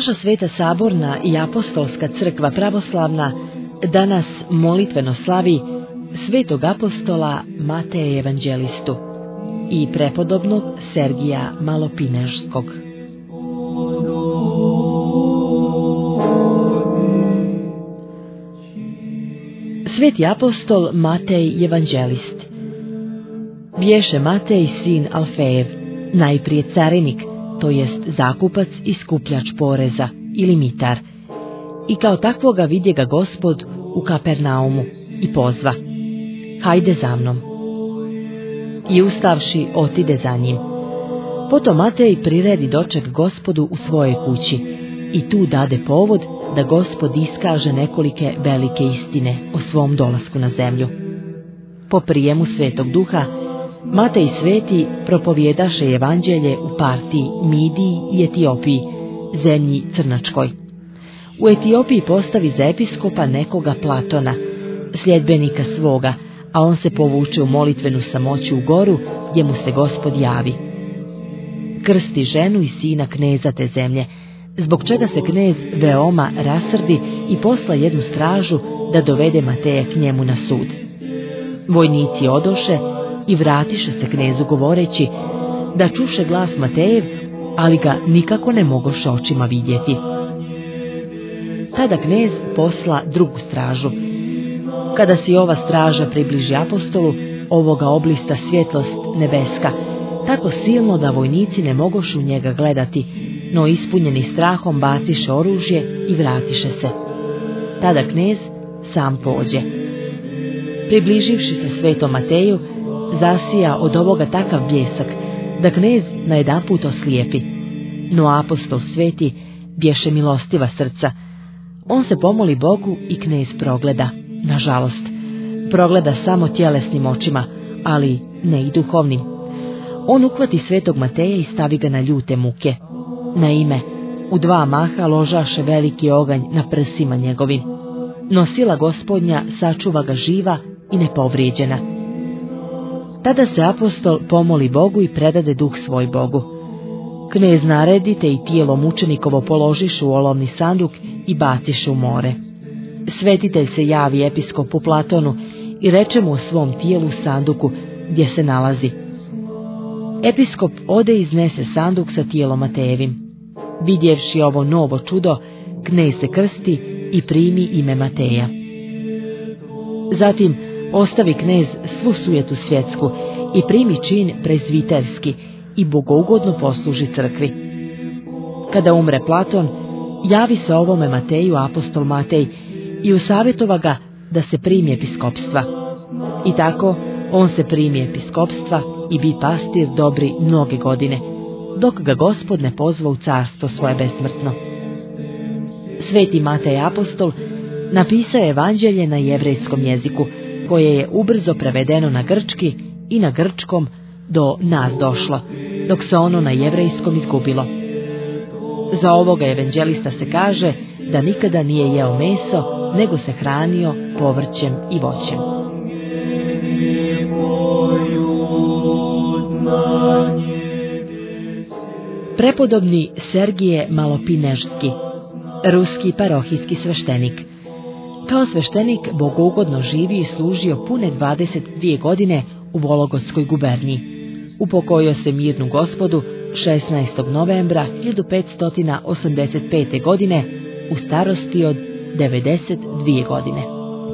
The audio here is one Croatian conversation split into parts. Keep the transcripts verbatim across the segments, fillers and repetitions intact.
Naša Sveta Saborna i Apostolska crkva pravoslavna danas molitveno slavi svetog apostola Mateja Evanđelistu i prepodobnog Sergija Malopinežskog. Sveti apostol Matej Evanđelist. Bješe Matej sin Alfejev, najprije carinik, to jest zakupac i skupljač poreza ili mitar, i kao takvoga vidje ga Gospod u Kapernaumu i pozva: hajde za mnom. I ustavši otide za njim. Potom Matej priredi doček Gospodu u svojoj kući i tu dade povod da Gospod iskaže nekolike velike istine o svom dolasku na zemlju. Po prijemu Svetog Duha, Matej sveti propovjedaše evanđelje u Partiji, Midiji i Etiopiji, zemlji Crnačkoj. U Etiopiji postavi za episkopa nekoga Platona, sljedbenika svoga, a on se povuče u molitvenu samoću u goru, gdje mu se Gospod javi. Krsti ženu i sina kneza te zemlje, zbog čega se knez veoma rasrdi i posla jednu stražu da dovede Mateja k njemu na sud. Vojnici odoše i vratiše se knezu govoreći da čuše glas Matejev, ali ga nikako ne mogoše očima vidjeti. Tada knez posla drugu stražu. Kada se ova straža približi apostolu, ovoga oblista svjetlost nebeska, tako silno da vojnici ne mogošu njega gledati, no ispunjeni strahom baciše oružje i vratiše se. Tada knez sam pođe. Približivši se svetom Mateju, zasija od ovoga takav bljesak, da knez najedanput oslijepi. No apostol sveti bješe milostiva srca. On se pomoli Bogu i knez progleda. Nažalost, progleda samo tjelesnim očima, ali ne i duhovnim. On uhvati svetog Mateja i stavi ga na ljute muke. Naime, u dva maha ložaše veliki oganj na prsima njegovim, no sila Gospodnja sačuva ga živa i nepovrijeđena. Tada se apostol pomoli Bogu i predade duh svoj Bogu. Knez naredi te i tijelo mučenikovo položiše u olovni sanduk i baciše u more. Svetitelj se javi episkopu Platonu i reče mu o svom tijelu sanduku gdje se nalazi. Episkop ode i iznese sanduk sa tijelom Matejevim. Vidjevši ovo novo čudo, knez se krsti i primi ime Mateja. Zatim ostavi knez svu sujetu svjetsku i primi čin prezviterski i bogougodno posluži crkvi. Kada umre Platon, javi se ovome Mateju apostol Matej i usavjetova ga da se primi episkopstva. I tako on se primi episkopstva i bi pastir dobri mnoge godine, dok ga Gospod ne pozva u carstvo svoje besmrtno. Sveti Matej apostol napisao je evanđelje na jevrejskom jeziku, koje je ubrzo prevedeno na grčki i na grčkom do nas došlo, dok se ono na jevrejskom izgubilo. Za ovoga evanđelista se kaže da nikada nije jeo meso, nego se hranio povrćem i voćem. Prepodobni Sergije Malopinežski, ruski parohijski sveštenik. Kao sveštenik bogougodno živi i služio pune dvadeset dvije godine u Vologodskoj guberniji. Upokojio se mirnu Gospodu šesnaestog novembra hiljadu petsto osamdeset pete. godine u starosti od devedeset dvije godine.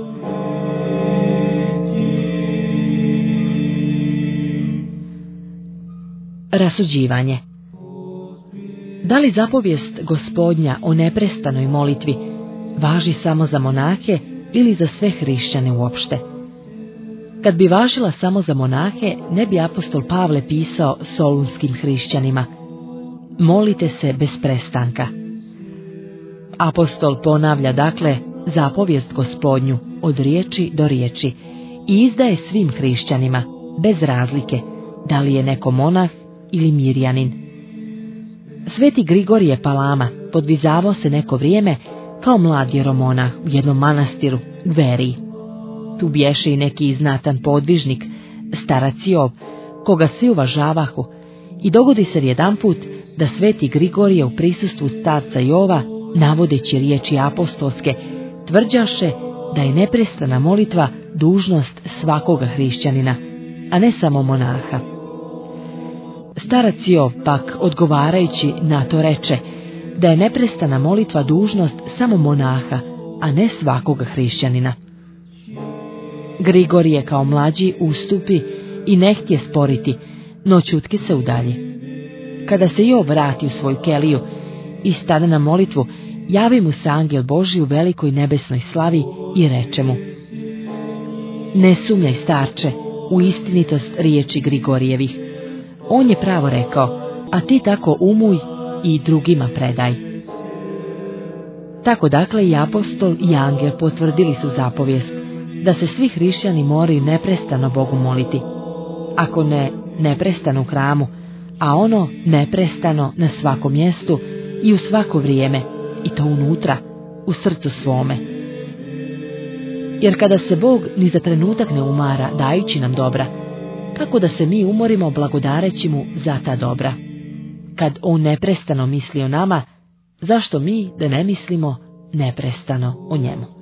Rasuđivanje. Da li zapovijest Gospodnja o neprestanoj molitvi važi samo za monahe ili za sve hrišćane uopšte? Kad bi važila samo za monahe, ne bi apostol Pavle pisao solunskim hrišćanima: molite se bez prestanka. Apostol ponavlja dakle zapovijest Gospodnju od riječi do riječi i izdaje svim hrišćanima, bez razlike, da li je neko monah ili mirjanin. Sveti Grigorije Palama podvizavao se neko vrijeme kao mlad jeromonah u jednom manastiru u Veriji. Tu bješe i neki znatan podvižnik, starac Job, koga svi uvažavahu, i dogodi se jedanput da sveti Grigorije u prisustvu starca Jova, navodeći riječi apostolske, tvrđaše da je neprestana molitva dužnost svakoga hrišćanina, a ne samo monaha. Starac Jov pak odgovarajući na to reče da je neprestana molitva dužnost samo monaha, a ne svakoga hrišćanina. Grigorije kao mlađi ustupi i ne htje sporiti, no čutke se udalji. Kada se Jov vrati u svoju keliju i stane na molitvu, javi mu se angel Božji u velikoj nebesnoj slavi i reče mu: ne sumnjaj, starče, u istinitost riječi Grigorijevih. On je pravo rekao, a ti tako umuj i drugima predaj. Tako dakle i apostol i angel potvrdili su zapovijest da se svi hrišćani moraju neprestano Bogu moliti. Ako ne neprestano u hramu, a ono neprestano na svakom mjestu i u svako vrijeme, i to unutra, u srcu svome. Jer kada se Bog ni za trenutak ne umara dajući nam dobra, kako da se mi umorimo blagodareći mu za ta dobra? Kad on neprestano misli o nama, zašto mi da ne mislimo neprestano o njemu?